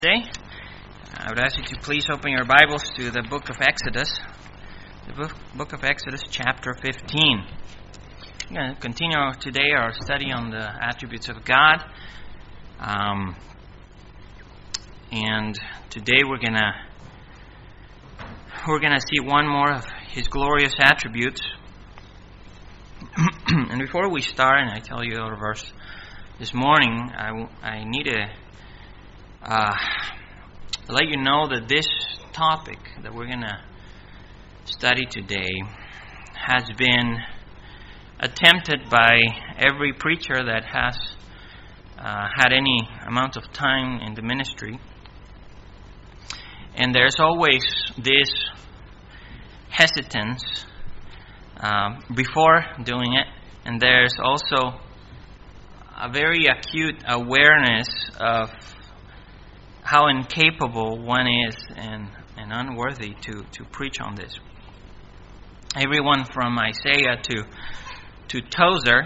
Today, I would ask you to please open your Bibles to the book of Exodus, the book of Exodus chapter 15. We're going to continue today our study on the attributes of God, and today we're going to see one more of His glorious attributes. And before we start, and I tell you our verse this morning, I need to let you know that this topic that we're going to study today has been attempted by every preacher that has had any amount of time in the ministry. And there's always this hesitance before doing it, and there's also a very acute awareness of how incapable one is and unworthy to preach on this. Everyone from Isaiah to Tozer,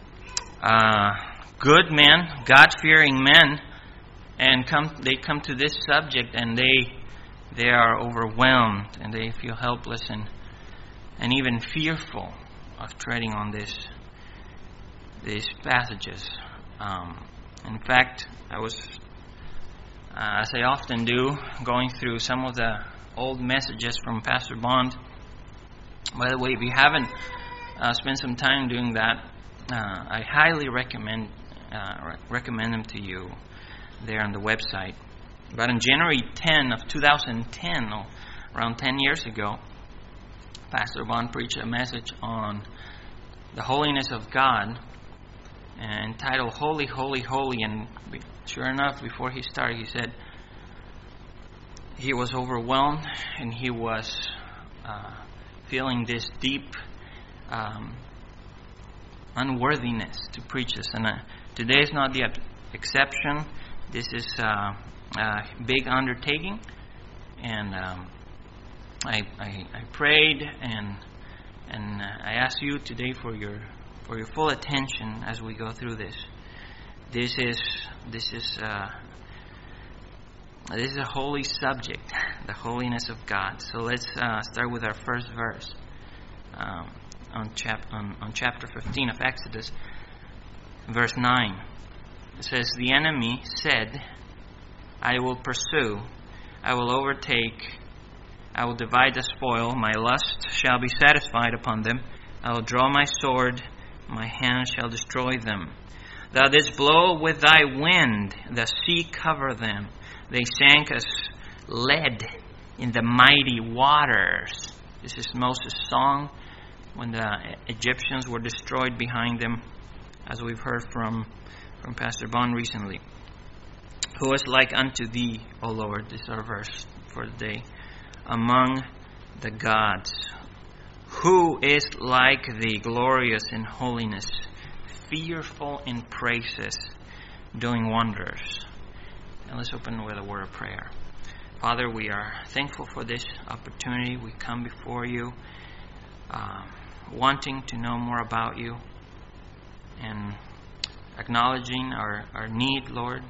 good men, God-fearing men, and they come to this subject and they are overwhelmed and they feel helpless and even fearful of treading on these passages. In fact, I was, as I often do, going through some of the old messages from Pastor Bond. By the way, if you haven't spent some time doing that, I highly recommend them to you there on the website. But on January 10 of 2010, around 10 years ago, Pastor Bond preached a message on the holiness of God, entitled Holy, Holy, Holy. And sure enough, before he started, he said he was overwhelmed and he was feeling this deep unworthiness to preach this. And today is not the exception. This is a big undertaking. And I prayed and I ask you today for your full attention as we go through this. This is a holy subject, the holiness of God. So let's start with our first verse on chapter 15 of Exodus, verse 9. It says, "The enemy said, I will pursue, I will overtake, I will divide the spoil, my lust shall be satisfied upon them, I will draw my sword, my hand shall destroy them. Thou didst blow with thy wind, the sea covered them. They sank as lead in the mighty waters." This is Moses' song when the Egyptians were destroyed behind them, as we've heard from Pastor Bond recently. "Who is like unto thee, O Lord?" This is our verse for the day. "Among the gods. Who is like thee, glorious in holiness, fearful in praises, doing wonders." And let's open with a word of prayer. Father, we are thankful for this opportunity. We come before you wanting to know more about you and acknowledging our need, Lord.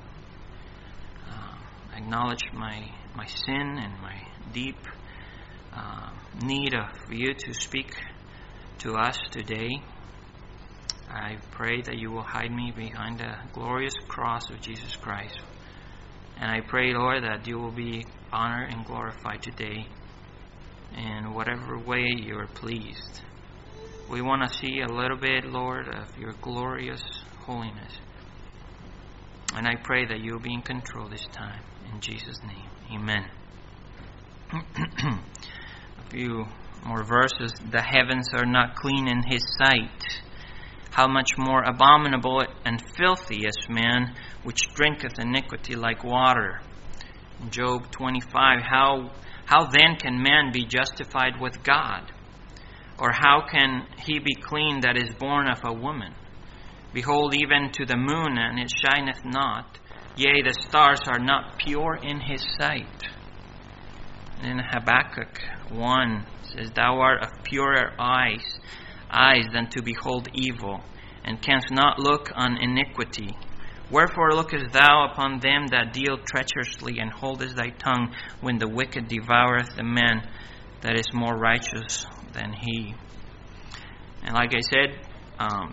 I acknowledge my sin and my deep need of you to speak to us today. I pray that you will hide me behind the glorious cross of Jesus Christ. And I pray, Lord, that you will be honored and glorified today in whatever way you are pleased. We want to see a little bit, Lord, of your glorious holiness. And I pray that you will be in control this time. In Jesus' name, amen. A few more verses. "The heavens are not clean in his sight. How much more abominable and filthy is man, which drinketh iniquity like water." In Job 25, how then can man be justified with God? Or how can he be clean that is born of a woman? Behold, even to the moon, and it shineth not. Yea, the stars are not pure in his sight. And in Habakkuk 1, it says, "Thou art of purer eyes than to behold evil, and canst not look on iniquity. Wherefore lookest thou upon them that deal treacherously, and holdest thy tongue when the wicked devoureth the man that is more righteous than he? And like I said,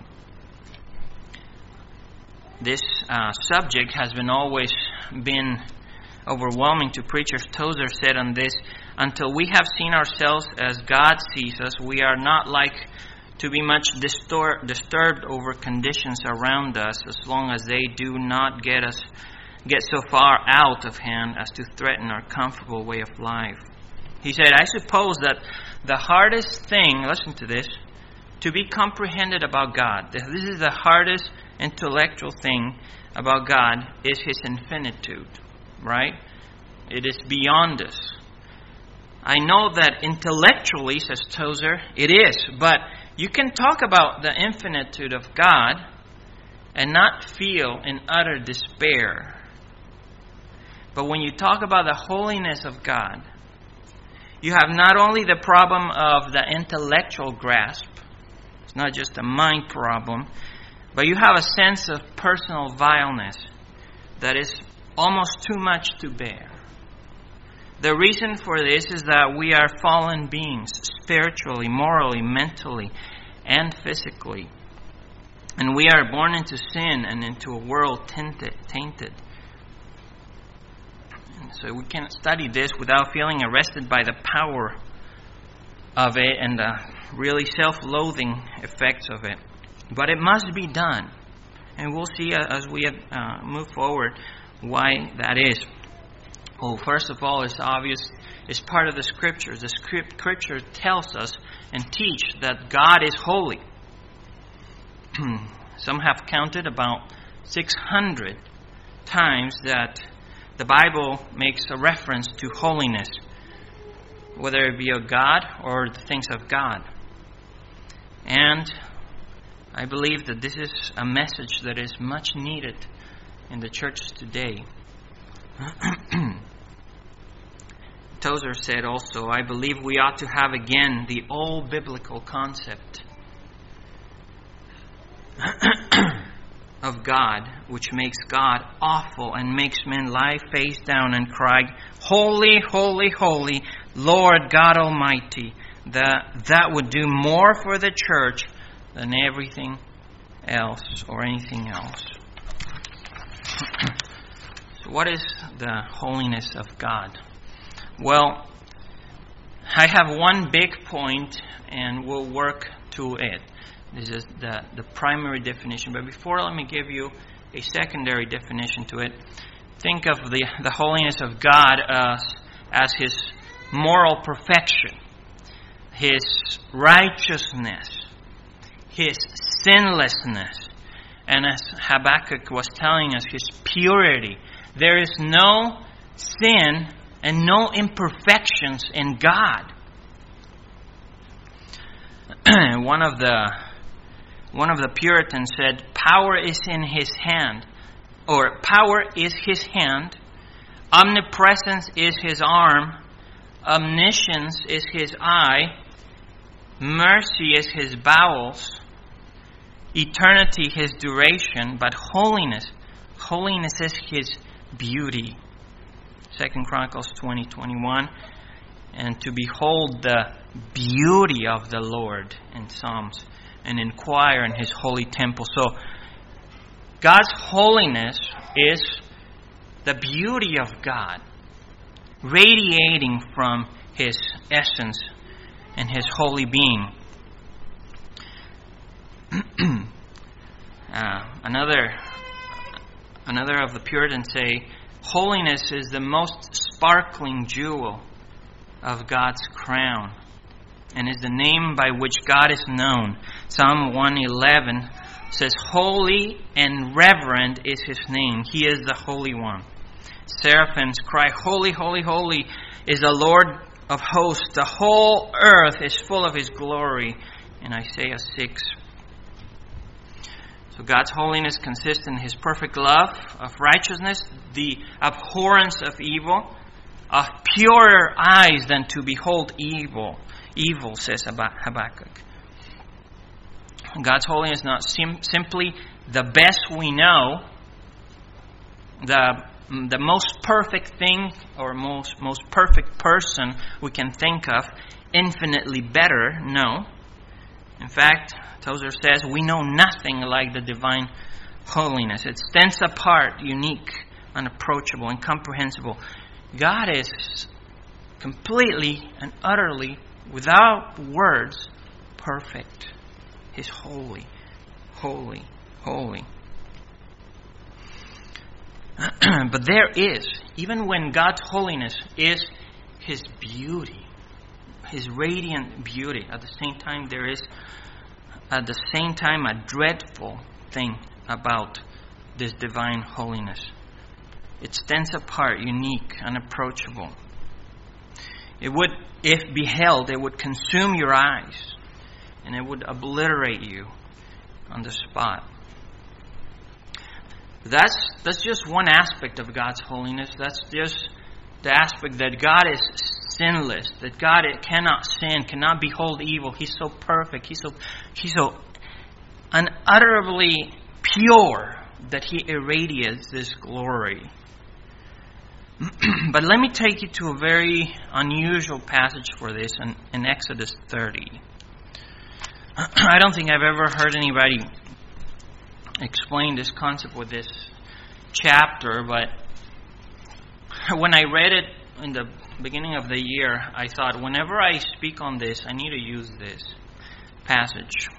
this subject has always been overwhelming to preachers. Tozer said on this, until we have seen ourselves as God sees us, we are not like to be much disturbed over conditions around us, as long as they do not get so far out of hand as to threaten our comfortable way of life. He said, I suppose that the hardest thing, listen to this, to be comprehended about God, this is the hardest intellectual thing about God, is His infinitude, right? It is beyond us. I know that intellectually, says Tozer, it is, but you can talk about the infinitude of God and not feel in utter despair. But when you talk about the holiness of God, you have not only the problem of the intellectual grasp, it's not just a mind problem, but you have a sense of personal vileness that is almost too much to bear. The reason for this is that we are fallen beings, spiritually, morally, mentally, and physically. And we are born into sin and into a world tainted. So we can't study this without feeling arrested by the power of it and the really self-loathing effects of it. But it must be done. And we'll see as we move forward why that is. Well, first of all, it's obvious, it's part of the Scriptures. The Scripture tells us and teach that God is holy. Some have counted about 600 times that the Bible makes a reference to holiness, whether it be of God or the things of God. And I believe that this is a message that is much needed in the church today. Tozer said also, I believe we ought to have again the old biblical concept of God, which makes God awful and makes men lie face down and cry, Holy, holy, holy, Lord God Almighty. That would do more for the church than everything else or anything else. So what is the holiness of God? Well, I have one big point and we'll work to it. This is the primary definition. But before, let me give you a secondary definition to it. Think of the holiness of God as His moral perfection, His righteousness, His sinlessness, and as Habakkuk was telling us, His purity. There is no sin and no imperfections in God. One of the Puritans said, power is in His hand, or power is His hand, omnipresence is His arm, omniscience is His eye, mercy is His bowels, eternity His duration, but holiness is His beauty. 2 Chronicles 20:21, and to behold the beauty of the Lord in Psalms, and inquire in His holy temple. So, God's holiness is the beauty of God, radiating from His essence and His holy being. Another of the Puritans say, holiness is the most sparkling jewel of God's crown, and is the name by which God is known. Psalm 111 says, holy and reverend is His name. He is the Holy One. Seraphims cry, holy, holy, holy is the Lord of hosts. The whole earth is full of His glory. In Isaiah 6. So God's holiness consists in His perfect love of righteousness, the abhorrence of evil, of purer eyes than to behold evil. Evil, says Habakkuk. God's holiness is not simply the best we know, the most perfect thing or most perfect person we can think of, infinitely better. No. In fact, Tozer says, we know nothing like the divine holiness. It stands apart, unique, unapproachable, incomprehensible. God is completely and utterly, without words, perfect. He's holy, holy, holy. But there is, even when God's holiness is His beauty, His radiant beauty, at the same time there is a dreadful thing about this divine holiness. It stands apart, unique, unapproachable. It would, if beheld, it would consume your eyes, and it would obliterate you on the spot. That's just one aspect of God's holiness. That's just the aspect that God is sinless, that God cannot sin, cannot behold evil. He's so perfect. He's so unutterably pure that He irradiates this glory. But let me take you to a very unusual passage for this in Exodus 30. I don't think I've ever heard anybody explain this concept with this chapter, but when I read it in the beginning of the year, I thought, whenever I speak on this, I need to use this passage.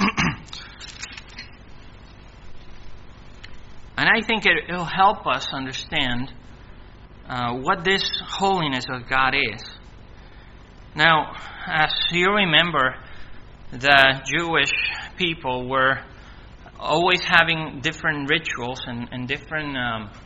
And I think it'll help us understand what this holiness of God is. Now, as you remember, the Jewish people were always having different rituals and different.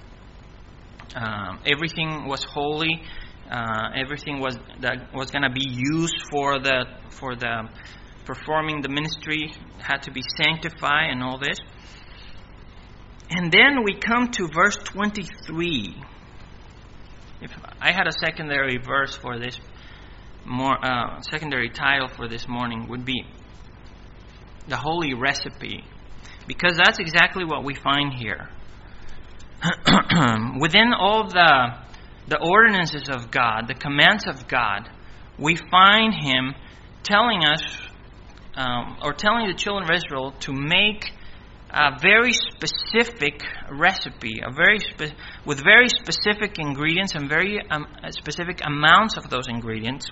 Everything was holy. Everything was going to be used for the performing the ministry had to be sanctified and all this. And then we come to verse 23. If I had a secondary verse for this, secondary title for this morning would be the Holy Recipe, because that's exactly what we find here. Within all the ordinances of God, the commands of God, we find Him telling us, or telling the children of Israel to make a very specific recipe, with very specific ingredients and very specific amounts of those ingredients.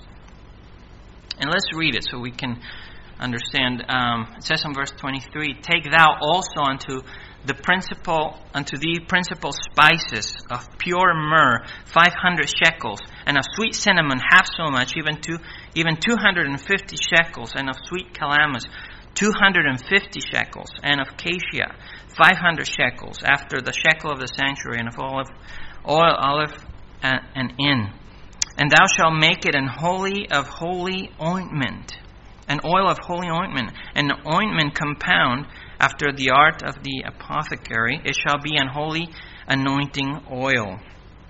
And let's read it so we can understand. It says in verse 23, "Take thou also unto the principal spices of pure myrrh 500 shekels, and of sweet cinnamon half so much, even 250 shekels, and of sweet calamus 250 shekels, and of cassia 500 shekels, after the shekel of the sanctuary, and of olive and in. And thou shalt make it an oil of holy ointment, an ointment compound after the art of the apothecary. It shall be an holy anointing oil.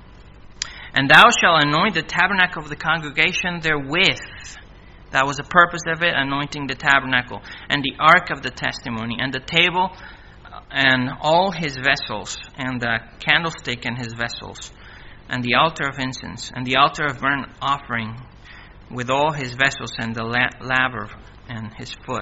And thou shalt anoint the tabernacle of the congregation therewith." That was the purpose of it, anointing the tabernacle, and the ark of the testimony, and the table and all his vessels, and the candlestick and his vessels, and the altar of incense, and the altar of burnt offering with all his vessels, and the laver and his foot.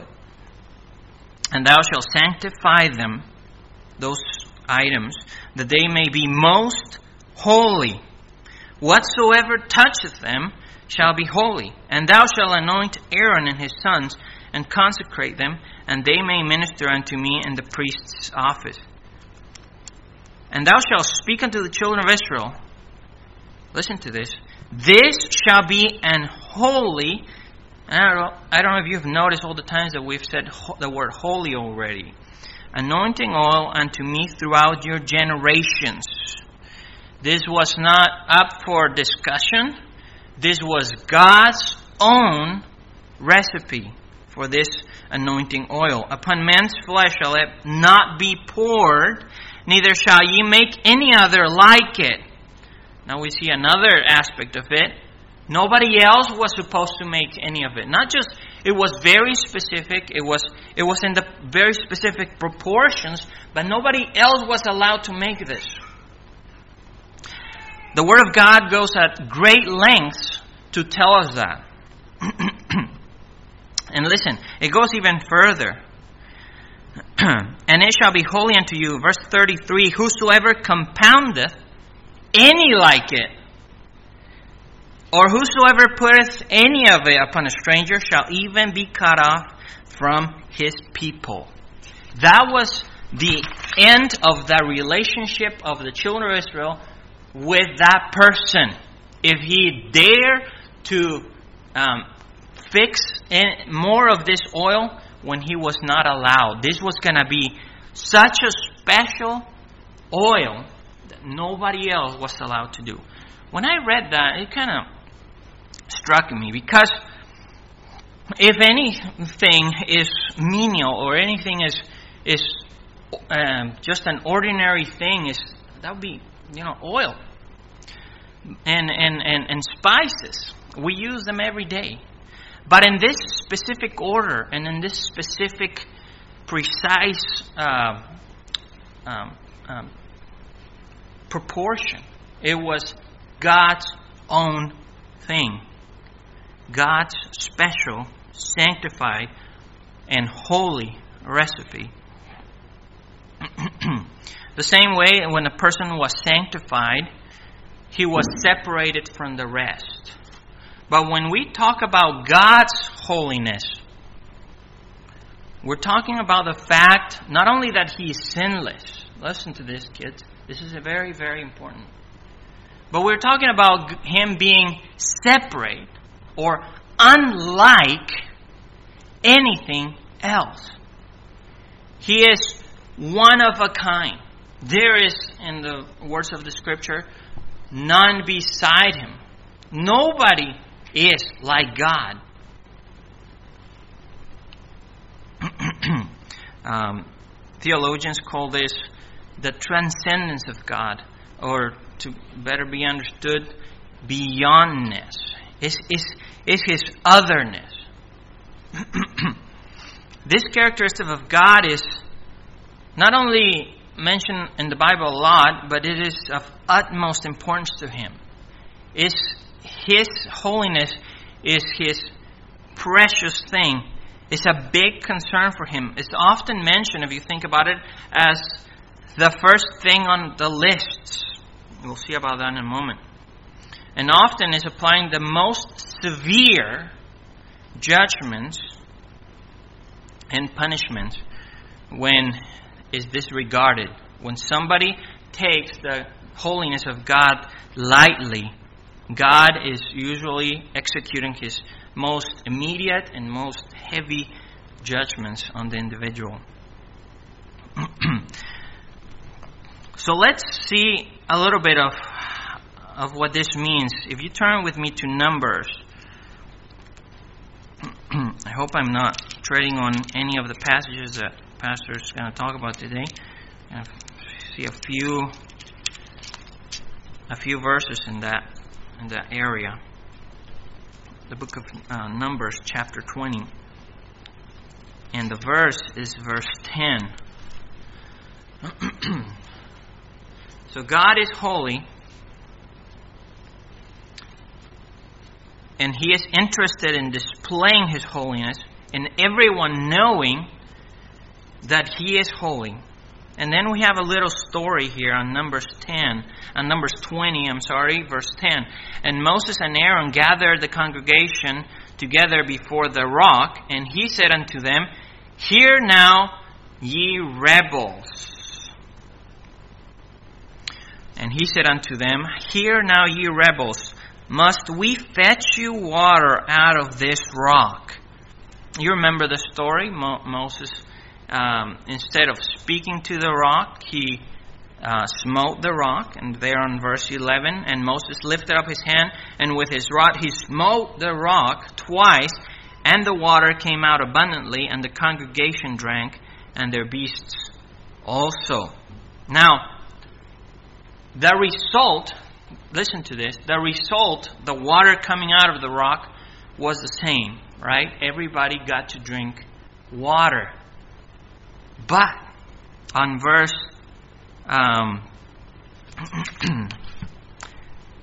And thou shalt sanctify them, those items, that they may be most holy. Whatsoever toucheth them shall be holy. And thou shalt anoint Aaron and his sons, and consecrate them, and they may minister unto me in the priest's office. And thou shalt speak unto the children of Israel. Listen to this. This shall be an holy. I don't know if you've noticed all the times that we've said the word holy already. Anointing oil unto me throughout your generations. This was not up for discussion. This was God's own recipe for this anointing oil. Upon men's flesh shall it not be poured, neither shall ye make any other like it. Now we see another aspect of it. Nobody else was supposed to make any of it. Not just, it was very specific, it was in the very specific proportions, but nobody else was allowed to make this. The Word of God goes at great lengths to tell us that. And listen, it goes even further. And it shall be holy unto you. Verse 33, whosoever compoundeth any like it, or whosoever putteth any of it upon a stranger, shall even be cut off from his people. That was the end of the relationship of the children of Israel with that person. If he dared to fix more of this oil when he was not allowed. This was going to be such a special oil that nobody else was allowed to do. When I read that, it kind of struck me, because if anything is menial or anything is just an ordinary thing, that would be oil and spices. We use them every day. But in this specific order and in this specific precise proportion, it was God's own thing. God's special, sanctified, and holy recipe. The same way, when a person was sanctified, he was separated from the rest. But when we talk about God's holiness, we're talking about the fact not only that He is sinless. Listen to this, kids. This is very, very important. But we're talking about Him being separate or unlike anything else. He is one of a kind. There is, in the words of the Scripture, none beside Him. Nobody is like God. Theologians call this the transcendence of God, or to better be understood, beyondness. It's His otherness. This characteristic of God is not only mentioned in the Bible a lot, but it is of utmost importance to Him. His holiness is His precious thing. It's a big concern for Him. It's often mentioned, if you think about it, as the first thing on the lists. We'll see about that in a moment. And often is applying the most severe judgments and punishments when is disregarded. When somebody takes the holiness of God lightly, God is usually executing His most immediate and most heavy judgments on the individual. So let's see a little bit of what this means. If you turn with me to Numbers, I hope I'm not treading on any of the passages that Pastor is going to talk about today. I see a few verses in that area. The book of Numbers, chapter 20. And the verse is verse 10. So God is holy, and He is interested in displaying His holiness, and everyone knowing that He is holy. And then we have a little story here on Numbers 20, verse 10. And Moses and Aaron gathered the congregation together before the rock, and he said unto them, Hear now, ye rebels. And he said unto them, Hear now, ye rebels, must we fetch you water out of this rock? You remember the story? Moses, instead of speaking to the rock, he smote the rock. And there on verse 11, and Moses lifted up his hand, and with his rod he smote the rock twice, and the water came out abundantly, and the congregation drank, and their beasts also. Now, the result, listen to this, the water coming out of the rock was the same, right? Everybody got to drink water. But on verse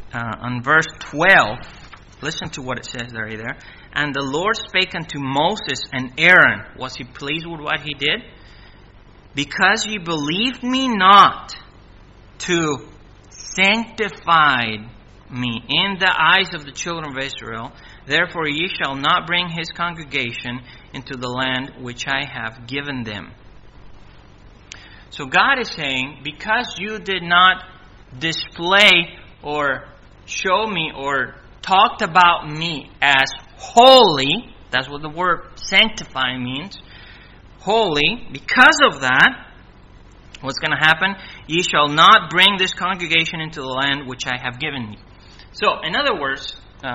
on verse 12, listen to what it says right there. And the Lord spake unto Moses and Aaron. Was he pleased with what he did? Because ye believed me not to sanctify me in the eyes of the children of Israel, therefore ye shall not bring his congregation into the land which I have given them. So God is saying, because you did not display or show me or talked about me as holy, that's what the word sanctify means, holy, because of that, what's going to happen? Ye shall not bring this congregation into the land which I have given you. So, in other words,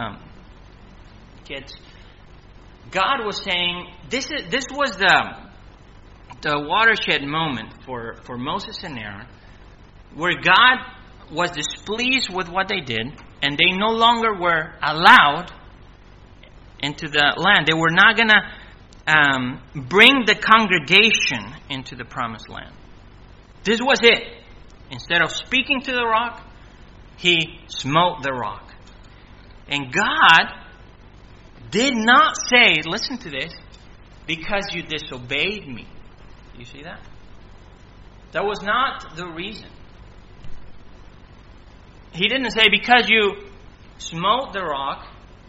kids, God was saying, this was the watershed moment for Moses and Aaron, where God was displeased with what they did, and they no longer were allowed into the land. They were not going to bring the congregation into the promised land. This was it. Instead of speaking to the rock, he smote the rock. And God did not say, listen to this, because you disobeyed me. You see that? That was not the reason. He didn't say, because you smote the rock,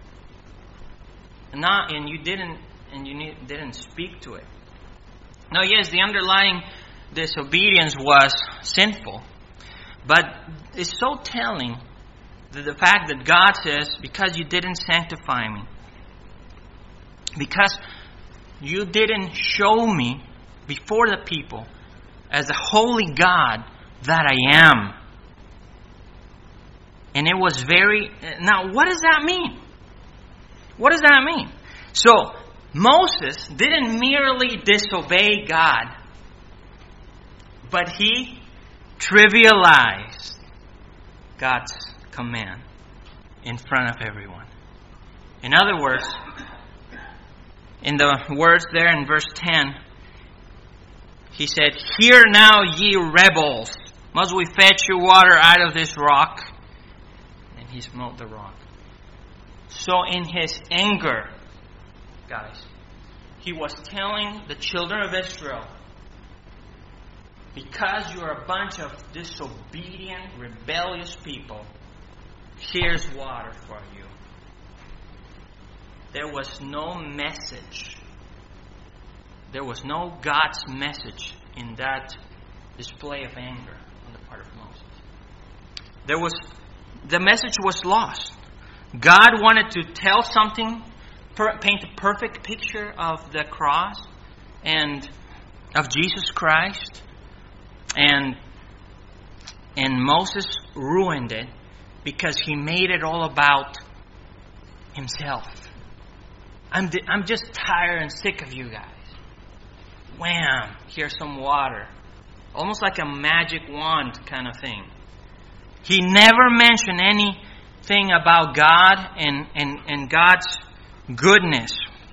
and you didn't speak to it. Now, yes, the underlying disobedience was sinful, but it's so telling that the fact that God says, because you didn't sanctify me, because you didn't show me before the people as a holy God that I am. And it was very... Now, what does that mean? What does that mean? So, Moses didn't merely disobey God, but he trivialized God's command in front of everyone. In other words, in the words there in verse 10, he said, "Hear now, ye rebels, must we fetch you water out of this rock?" And he smote the rock. So in his anger, guys, he was telling the children of Israel, because you are a bunch of disobedient, rebellious people, here's water for you. There was no message. There was no God's message in that display of anger on the part of Moses. The message was lost. God wanted to tell something, paint a perfect picture of the cross and of Jesus Christ. And Moses ruined it because he made it all about himself. I'm just tired and sick of you guys. Wham! Here's some water. Almost like a magic wand kind of thing. He never mentioned anything about God and God's goodness.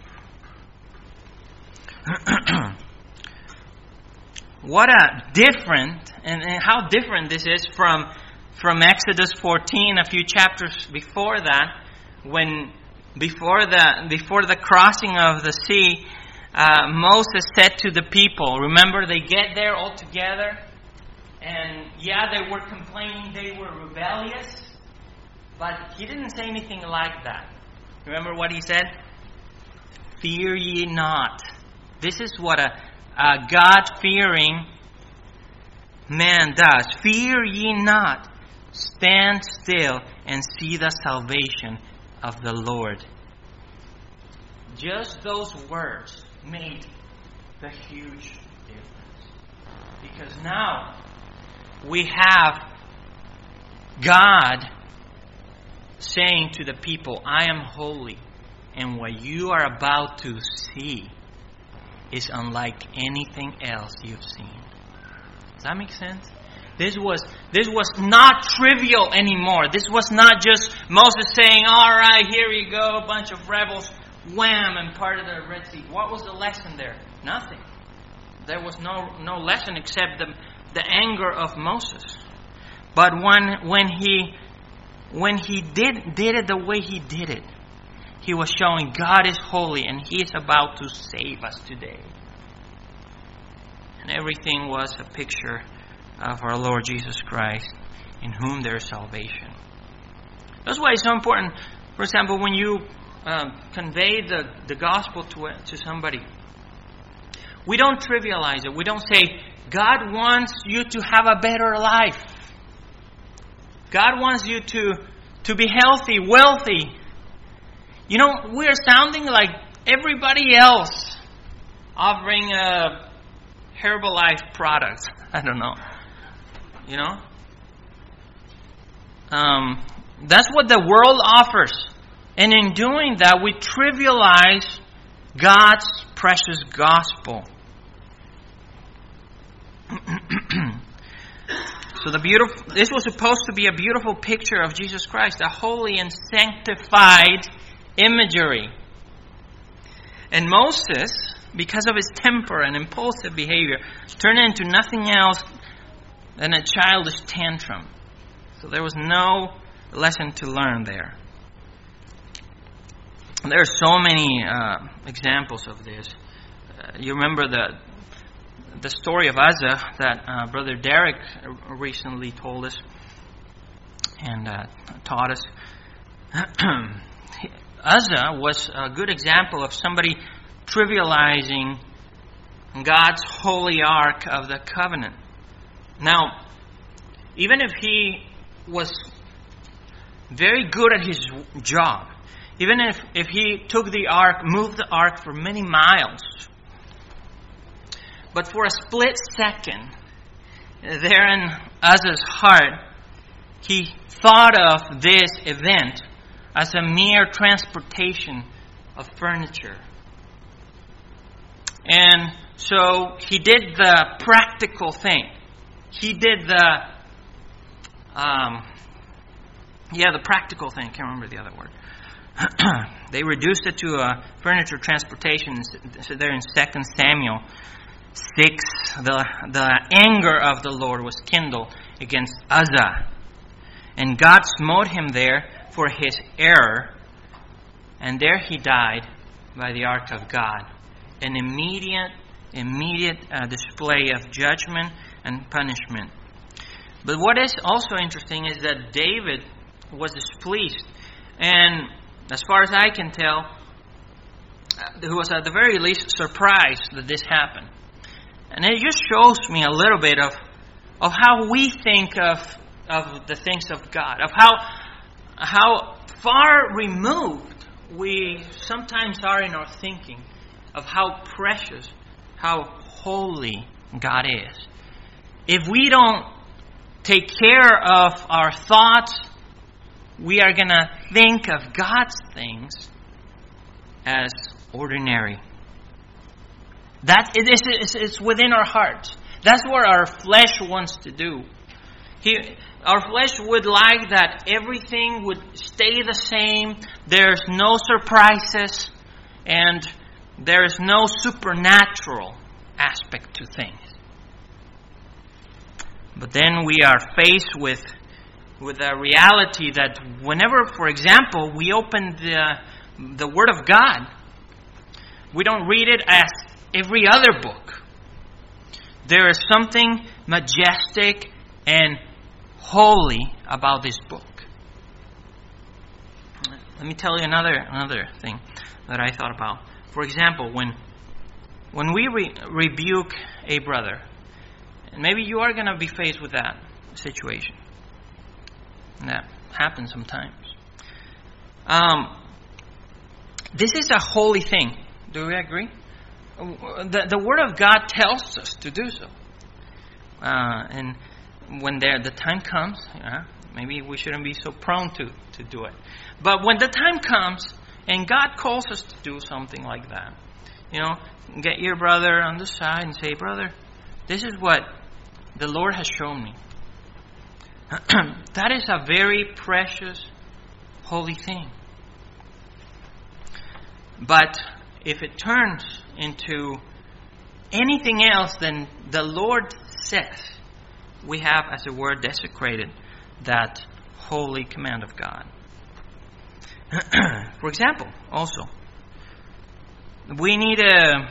What a different, and how different this is from Exodus 14, a few chapters before that, when before the crossing of the sea, Moses said to the people, remember, they get there all together, and yeah, they were complaining, they were rebellious, but he didn't say anything like that. Remember what he said? Fear ye not. This is what a God-fearing man does. Fear ye not. Stand still and see the salvation of the Lord. Just those words made the huge difference. Because now we have God saying to the people, I am holy, and what you are about to see is unlike anything else you've seen. Does that make sense? This was not trivial anymore. This was not just Moses saying, all right, here you go, a bunch of rebels, wham, and part of the Red Sea. What was the lesson there? Nothing. There was no lesson except the anger of Moses. But when he when He did it the way He did it, He was showing God is holy and He is about to save us today. And everything was a picture of our Lord Jesus Christ, in whom there is salvation. That's why it's so important, for example, when you convey the gospel to somebody, we don't trivialize it. We don't say, God wants you to have a better life. God wants you to be healthy, wealthy. You know, we're sounding like everybody else offering Herbalife products. I don't know. You know? That's what the world offers. And in doing that, we trivialize God's precious gospel. So this was supposed to be a beautiful picture of Jesus Christ, a holy and sanctified imagery. And Moses, because of his temper and impulsive behavior, turned into nothing else than a childish tantrum. So there was no lesson to learn there. There are so many examples of this. You remember the story of Uzzah that Brother Derek recently told us and taught us. Uzzah was a good example of somebody trivializing God's holy ark of the covenant. Now, even if he was very good at his job, even if he took the ark, moved the ark for many miles, but for a split second, there in Uzzah's heart, he thought of this event as a mere transportation of furniture. And so he did the practical thing. He did the practical thing. I can't remember the other word. They reduced it to a furniture transportation. So there in 2 Samuel 6, the anger of the Lord was kindled against Uzzah. And God smote him there for his error. And there he died by the ark of God. An immediate display of judgment and punishment. But what is also interesting is that David was displeased. And as far as I can tell, he was at the very least surprised that this happened. And it just shows me a little bit of how we think of the things of God, of how far removed we sometimes are in our thinking of how precious, how holy God is. If we don't take care of our thoughts, we are going to think of God's things as ordinary. It's within our hearts. That's what our flesh wants to do. Our flesh would like that everything would stay the same. There's no surprises. And there is no supernatural aspect to things. But then we are faced with a reality that whenever, for example, we open the Word of God, we don't read it as every other book. There is something majestic and holy about this book. Let me tell you another thing that I thought about. For example, when we rebuke a brother, and maybe you are going to be faced with that situation. And that happens sometimes. This is a holy thing. Do we agree? The Word of God tells us to do so. And when the time comes, maybe we shouldn't be so prone to do it. But when the time comes and God calls us to do something like that, get your brother on the side and say, brother, this is what the Lord has shown me. That is a very precious, holy thing. But if it turns into anything else than the Lord says, we have, as it were, desecrated that holy command of God. For example, also, we need to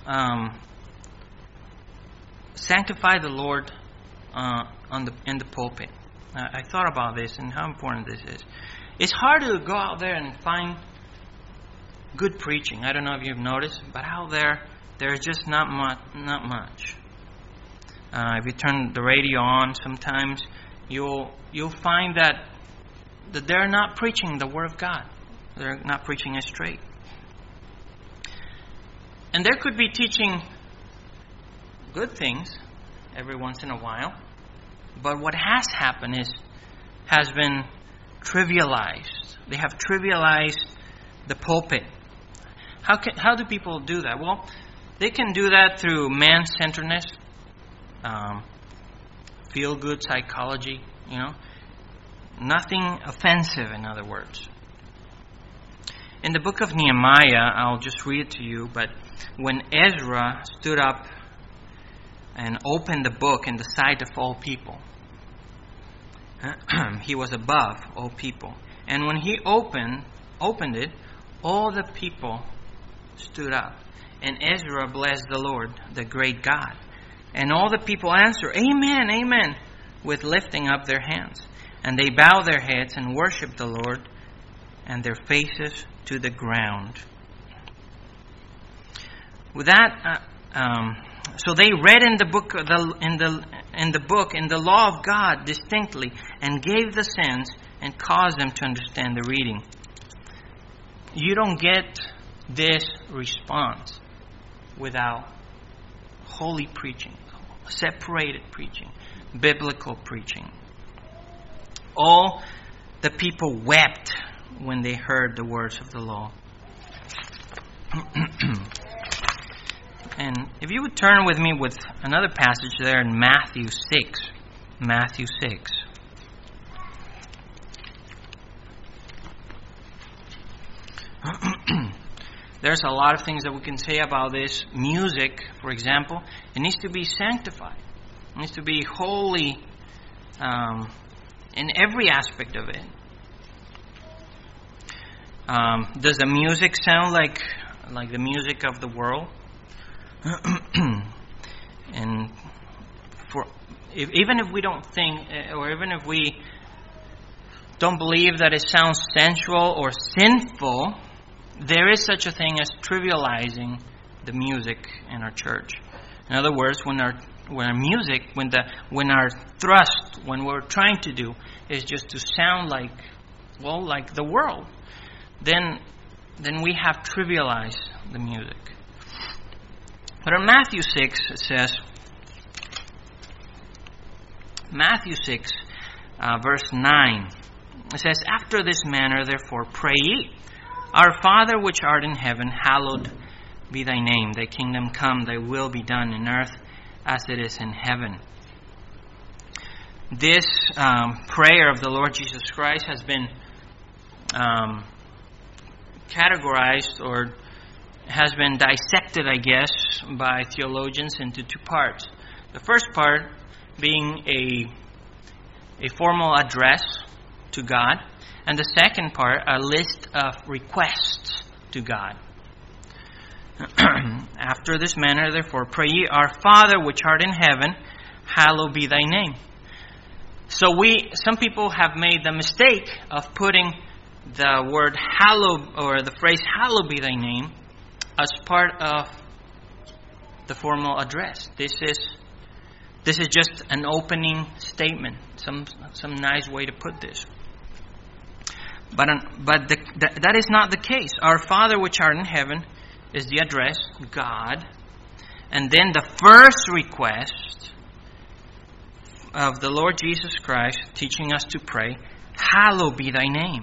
sanctify the Lord in the pulpit. I thought about this and how important this is. It's hard to go out there and find good preaching. I don't know if you've noticed, but out there's just not much. If you turn the radio on, sometimes you'll find that they're not preaching the Word of God. They're not preaching it straight. And there could be teaching good things every once in a while, but what has happened has been trivialized. They have trivialized the pulpit. How do people do that? Well, they can do that through man-centeredness, feel-good psychology, Nothing offensive, in other words. In the book of Nehemiah, I'll just read it to you, but when Ezra stood up and opened the book in the sight of all people, he was above all people. And when he opened it, all the people stood up. And Ezra blessed the Lord, the great God. And all the people answered, Amen, Amen, with lifting up their hands. And they bowed their heads and worshipped the Lord, and their faces to the ground. With that, so they read in the book, in the law of God distinctly, and gave the sense and caused them to understand the reading. You don't get this response without holy preaching, separated preaching, biblical preaching. All the people wept when they heard the words of the law. And if you would turn with me with another passage there in Matthew 6. Matthew 6. There's a lot of things that we can say about this. Music, for example, it needs to be sanctified. It needs to be holy in every aspect of it. Does the music sound like the music of the world? And even if we don't think, or even if we don't believe that it sounds sensual or sinful, there is such a thing as trivializing the music in our church. In other words, when our music, when our thrust, when we're trying to do, is just to sound like the world, then we have trivialized the music. But in Matthew 6, it says, Matthew 6, verse 9, it says, After this manner, therefore, pray ye, Our Father which art in heaven, hallowed be thy name. Thy kingdom come, thy will be done in earth as it is in heaven. This prayer of the Lord Jesus Christ has been categorized, or has been dissected, I guess, by theologians into two parts. The first part being a formal address to God, and the second part, a list of requests to God. After this manner, therefore, pray ye, Our Father which art in heaven, hallowed be thy name. So some people have made the mistake of putting the word hallowed, or the phrase hallowed be thy name, as part of the formal address. This is just an opening statement, some nice way to put this. But that is not the case. Our Father which art in heaven is the address, God. And then the first request of the Lord Jesus Christ teaching us to pray, hallowed be thy name.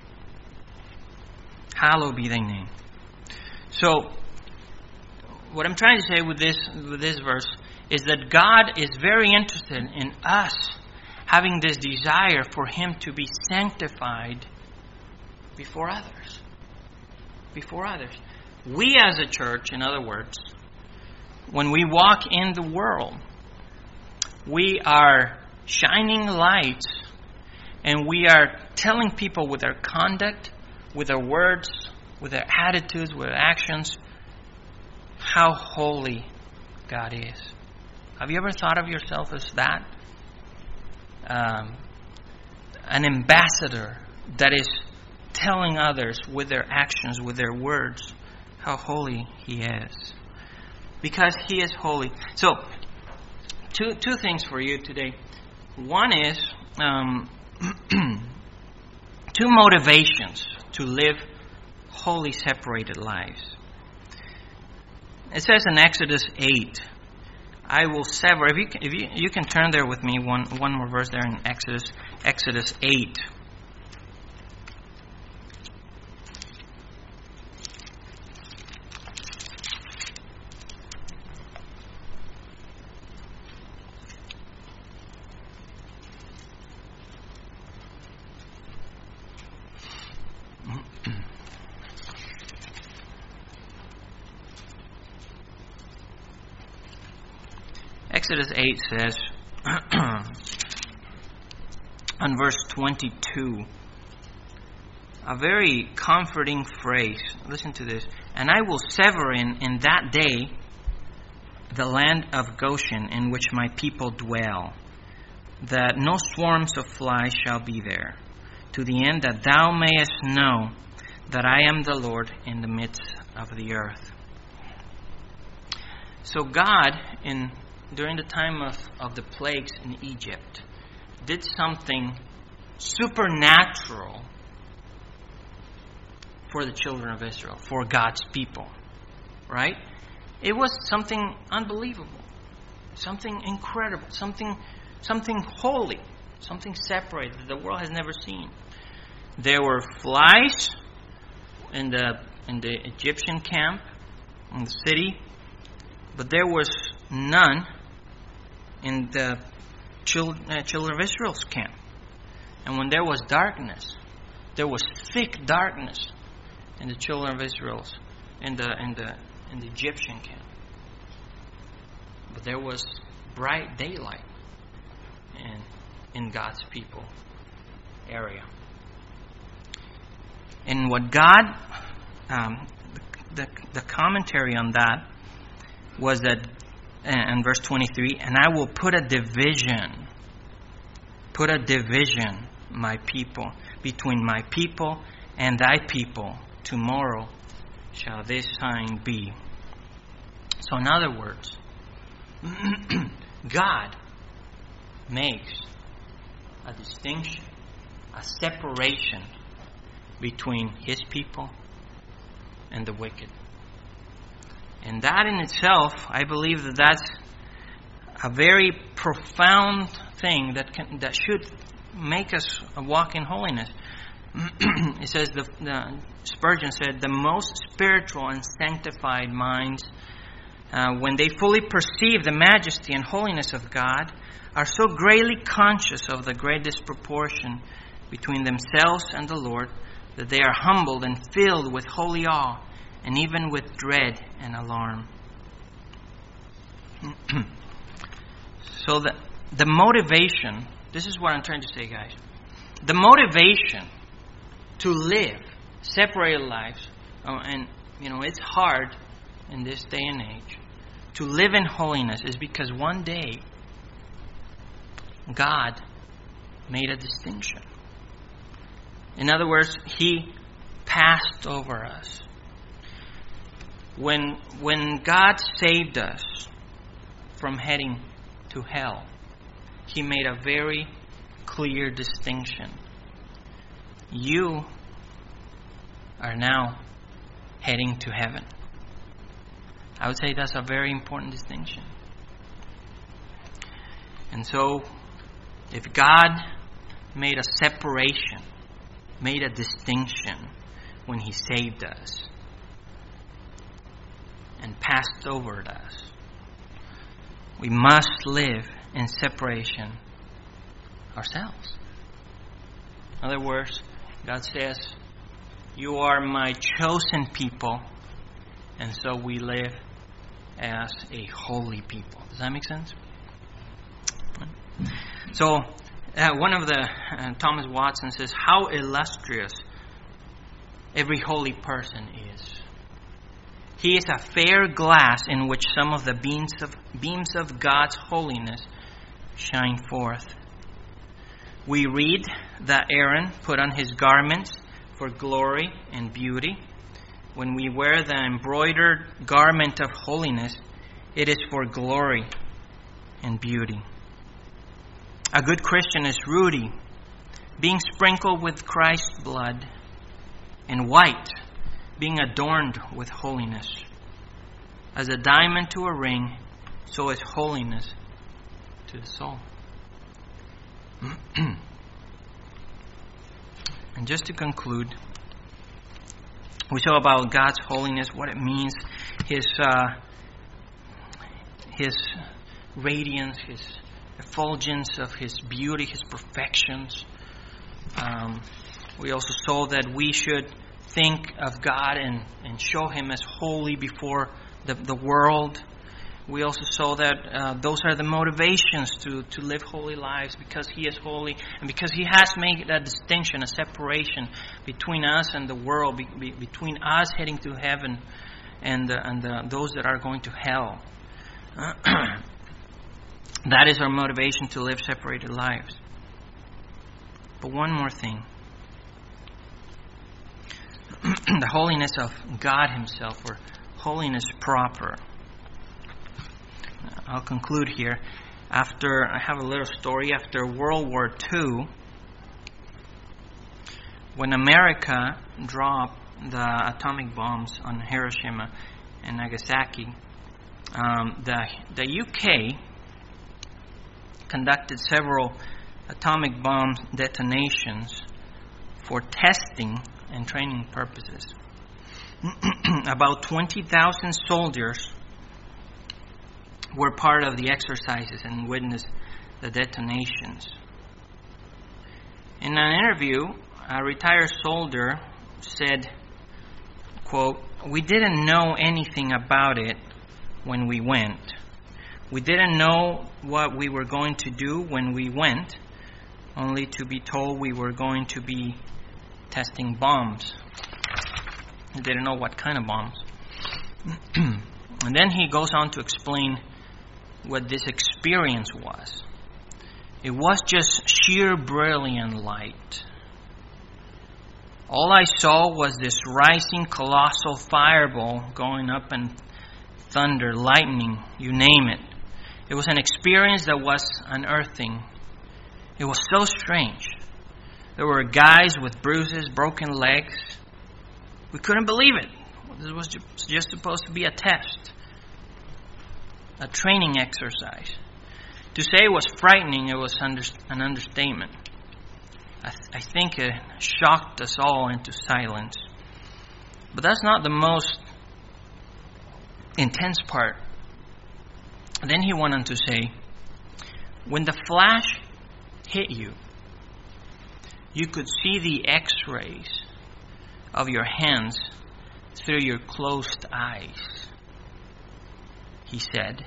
Hallowed be thy name. So, what I'm trying to say with this verse is that God is very interested in us having this desire for Him to be sanctified before others. Before others. We as a church, in other words, when we walk in the world, we are shining lights and we are telling people with our conduct, with our words, with our attitudes, with our actions, how holy God is. Have you ever thought of yourself as that? An ambassador that is telling others with their actions, with their words, how holy He is. Because He is holy. So, two things for you today. One is two motivations to live holy, separated lives. It says in Exodus 8, I will sever. If you can turn there with me, one more verse there in Exodus 8. Exodus 8 says, on verse 22, a very comforting phrase. Listen to this. And I will sever in that day the land of Goshen in which my people dwell, that no swarms of flies shall be there, to the end that thou mayest know that I am the Lord in the midst of the earth. So God, during the time of the plagues in Egypt, did something supernatural for the children of Israel, for God's people. Right? It was something unbelievable, something incredible, something holy, something separated that the world has never seen. There were flies in the Egyptian camp, in the city, but there was none in the children of Israel's camp. And when there was darkness, there was thick darkness in the children of Israel's in the Egyptian camp. But there was bright daylight in God's people area. And what God, the commentary on that was that in verse 23, and I will put a division, my people, between my people and thy people. Tomorrow shall this sign be. So in other words, God makes a distinction, a separation between His people and the wicked. And that in itself, I believe that's a very profound thing that should make us walk in holiness. It says, Spurgeon said, the most spiritual and sanctified minds, when they fully perceive the majesty and holiness of God, are so greatly conscious of the great disproportion between themselves and the Lord, that they are humbled and filled with holy awe, and even with dread and alarm. So the motivation, this is what I'm trying to say, guys. The motivation to live separated lives, and it's hard in this day and age to live in holiness, is because one day God made a distinction. In other words, He passed over us. When God saved us from heading to hell, He made a very clear distinction. You are now heading to heaven. I would say that's a very important distinction. And so, if God made a separation, made a distinction when He saved us and passed over us, we must live in separation ourselves. In other words, God says, you are my chosen people, and so we live as a holy people. Does that make sense? So, One of the, Thomas Watson says, how illustrious every holy person is. He is a fair glass in which some of the beams of God's holiness shine forth. We read that Aaron put on his garments for glory and beauty. When we wear the embroidered garment of holiness, it is for glory and beauty. A good Christian is ruddy, being sprinkled with Christ's blood, and white, being adorned with holiness. As a diamond to a ring, so is holiness to the soul. And just to conclude, we saw about God's holiness, what it means, His radiance, His effulgence of His beauty, His perfections. We also saw that we should think of God and show Him as holy before the world. We also saw that those are the motivations to live holy lives, because He is holy and because He has made that distinction, a separation between us and the world, between us heading to heaven and those that are going to hell. That is our motivation to live separated lives. But one more thing. The holiness of God Himself, or holiness proper. I'll conclude here. I have a little story. After World War II, when America dropped the atomic bombs on Hiroshima and Nagasaki, the UK conducted several atomic bomb detonations for testing and training purposes. About 20,000 soldiers were part of the exercises and witnessed the detonations. In an interview, a retired soldier said, quote, "We didn't know anything about it when we went. We didn't know what we were going to do when we went, only to be told we were going to be testing bombs." He didn't know what kind of bombs. And then he goes on to explain what this experience was. It was just sheer brilliant light. All I saw was this rising colossal fireball going up, and thunder, lightning, you name it. It was an experience that was unearthing. It was so strange. There were guys with bruises, broken legs. We couldn't believe it. This was just supposed to be a test, a training exercise. To say it was frightening, it was an understatement. I think it shocked us all into silence. But that's not the most intense part. Then he went on to say, when the flash hit you, you could see the X-rays of your hands through your closed eyes, he said.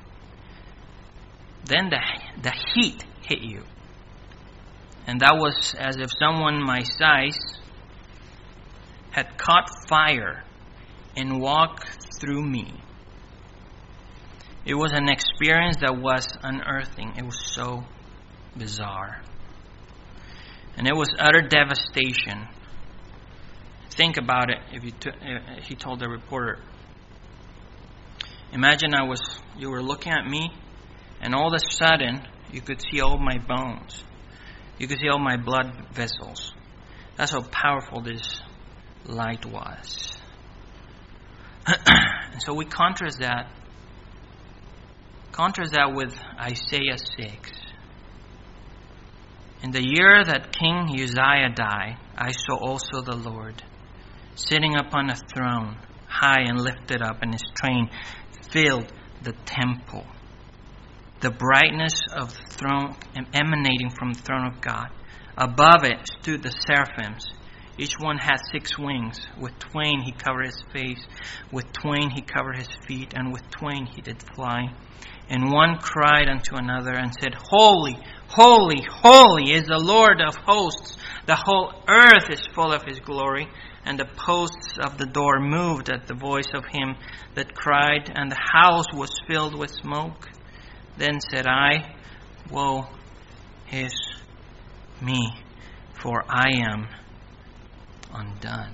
Then the heat hit you. And that was as if someone my size had caught fire and walked through me. It was an experience that was unearthing. It was so bizarre. And it was utter devastation. Think about it. He told the reporter, imagine you were looking at me, and all of a sudden you could see all my bones. You could see all my blood vessels. That's how powerful this light was. And so we contrast that with Isaiah 6. In the year that King Uzziah died, I saw also the Lord sitting upon a throne, high and lifted up, and His train filled the temple. The brightness of the throne emanating from the throne of God. Above it stood the seraphims. Each one had 6 wings. With twain he covered his face, with twain he covered his feet, and with twain he did fly. And one cried unto another and said, Holy, Holy, holy is the Lord of hosts. The whole earth is full of His glory. And the posts of the door moved at the voice of Him that cried, and the house was filled with smoke. Then said I, Woe is me, for I am undone.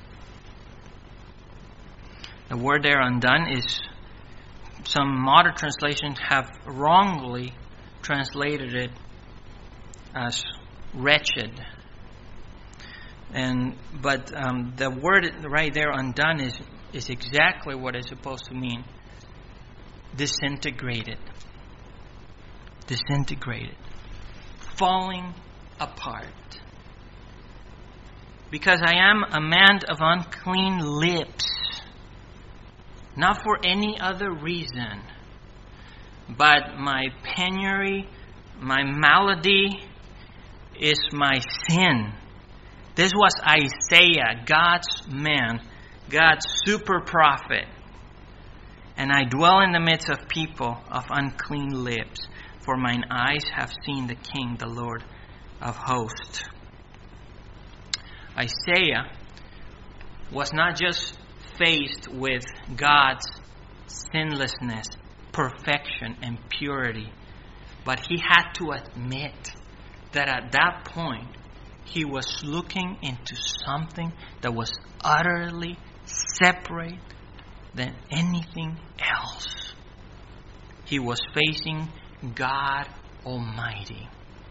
The word there, undone, is, some modern translations have wrongly translated it as wretched. But the word right there, undone, is exactly what it's supposed to mean. Disintegrated. Disintegrated. Falling apart. Because I am a man of unclean lips. Not for any other reason. But my penury, my malady, is my sin. This was Isaiah, God's man, God's super prophet. And I dwell in the midst of people of unclean lips, for mine eyes have seen the King, the Lord of hosts. Isaiah was not just faced with God's sinlessness, perfection, and purity, but he had to admit that at that point, he was looking into something that was utterly separate than anything else. He was facing God Almighty.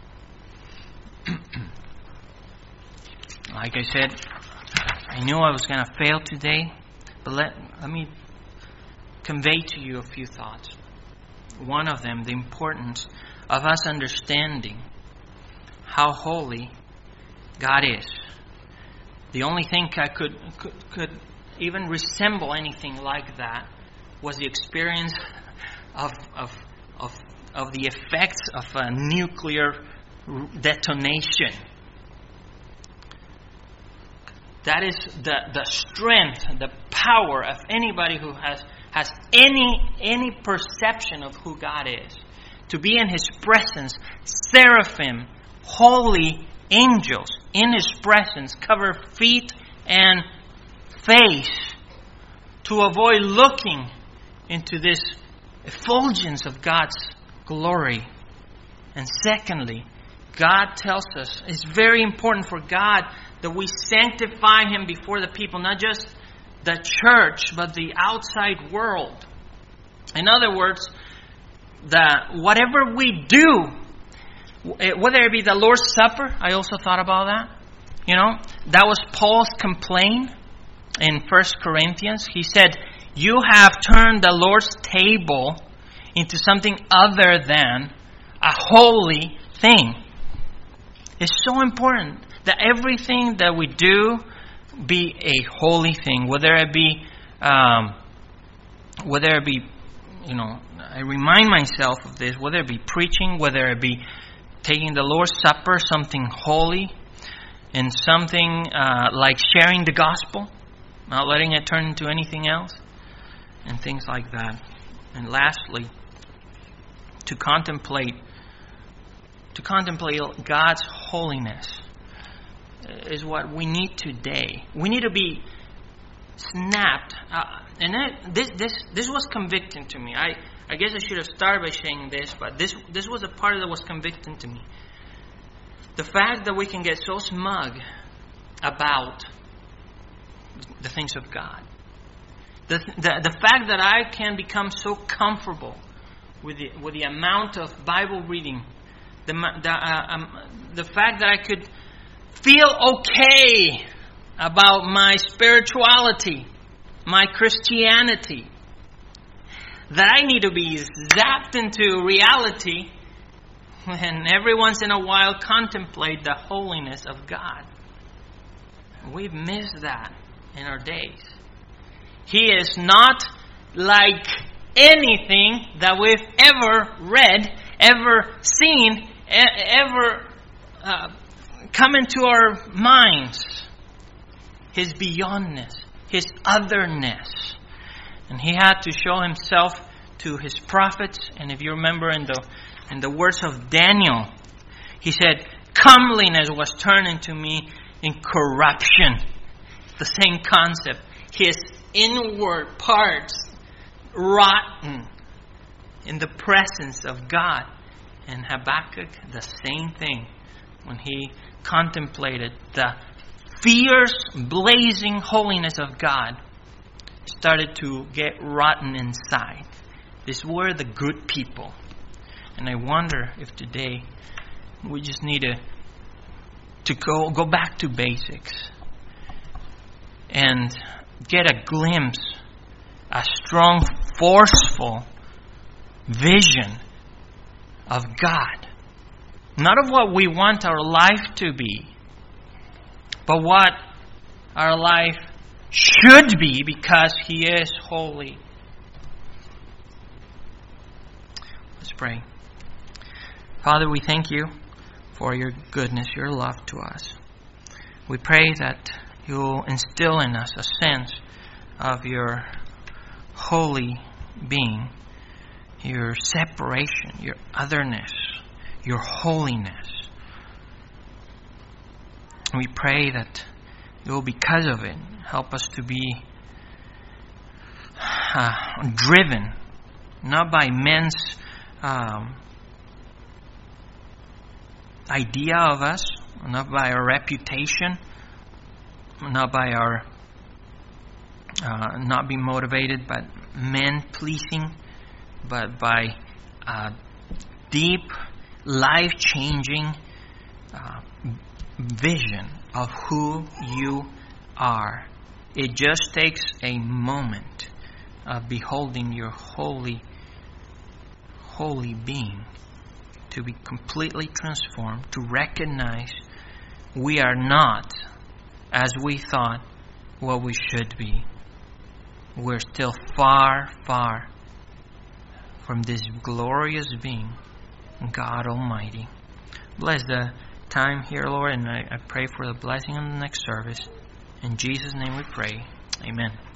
Like I said, I knew I was going to fail today, but let me convey to you a few thoughts. One of them, the importance of us understanding how holy God is. The only thing I could even resemble anything like that was the experience of the effects of a nuclear detonation. That is the strength, the power of anybody who has any perception of who God is. To be in His presence, seraphim, holy angels in His presence cover feet and face to avoid looking into this effulgence of God's glory. And secondly, God tells us it's very important for God that we sanctify Him before the people, not just the church, but the outside world. In other words, that whatever we do, whether it be the Lord's Supper, I also thought about that. You know, that was Paul's complaint in 1 Corinthians. He said, you have turned the Lord's table into something other than a holy thing. It's so important that everything that we do be a holy thing. Whether it be, you know, I remind myself of this, whether it be preaching, whether it be taking the Lord's Supper, something holy, and something like sharing the gospel, not letting it turn into anything else, and things like that. And lastly, to contemplate God's holiness is what we need today. We need to be snapped. This was convicting to me. I guess I should have started by saying this, but this was a part that was convicting to me. The fact that we can get so smug about the things of God. The fact that I can become so comfortable with the amount of Bible reading. The fact that I could feel okay about my spirituality, my Christianity. That I need to be zapped into reality and every once in a while contemplate the holiness of God. We've missed that in our days. He is not like anything that we've ever read, ever seen, ever come into our minds. His beyondness, His otherness. And He had to show Himself to His prophets. And if you remember in the words of Daniel, He said, comeliness was turned into me in corruption. The same concept. His inward parts rotten in the presence of God. And Habakkuk, the same thing. When he contemplated the fierce, blazing holiness of God, started to get rotten inside. These were the good people. And I wonder if today we just need to go back to basics and get a glimpse, a strong, forceful vision of God. Not of what we want our life to be, but what our life should be, because He is holy. Let's pray. Father, we thank You for Your goodness, Your love to us. We pray that You'll instill in us a sense of Your holy being, Your separation, Your otherness, Your holiness. We pray that You'll, because of it, help us to be driven, not by men's idea of us, not by our reputation, not by our not be motivated by men pleasing, but by deep, life-changing vision of who You are. It just takes a moment of beholding Your holy being to be completely transformed, to recognize we are not as we thought what we should be. We're still far, far from this glorious being, God Almighty. Bless the time here, Lord, and I pray for the blessing on the next service. In Jesus' name we pray. Amen.